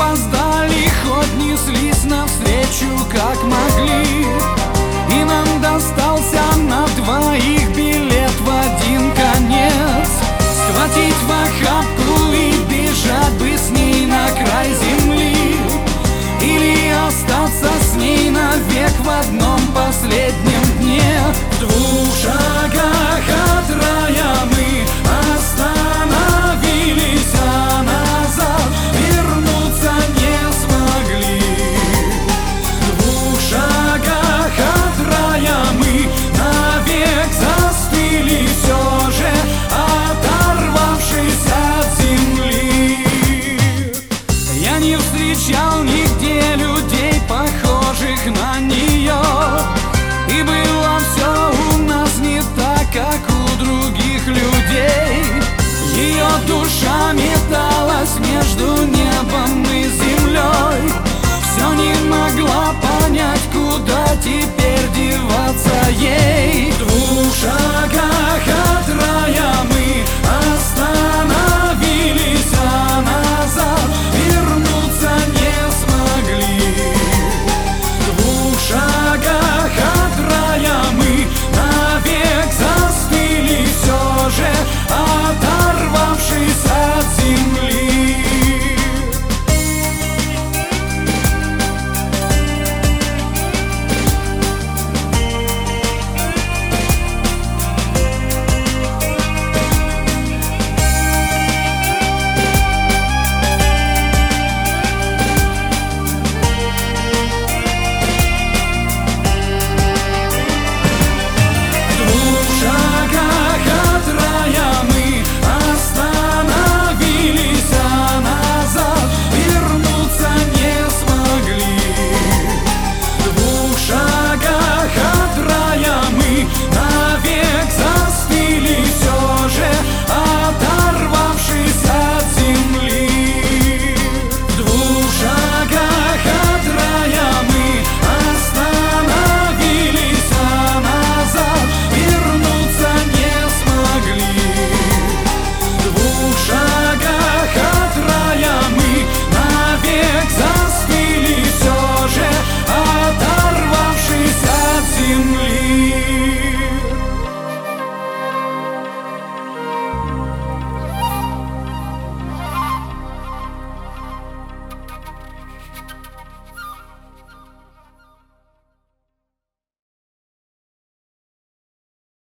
опоздали, хоть неслись навстречу как могли. И нам достался на двоих билет в один конец. Схватить в охапку и бежать бы с ней на край земли, или остаться с ней навек в одном последнем дне. В 2 шагах от рая мы остановились, а назад вернуться не смогли. В 2 шагах от рая мы навек застыли, все же оторвавшись от земли. Я не встречал нигде людей, похожих на нее, и было все у нас не так, как у других людей. Ее душа металась между небом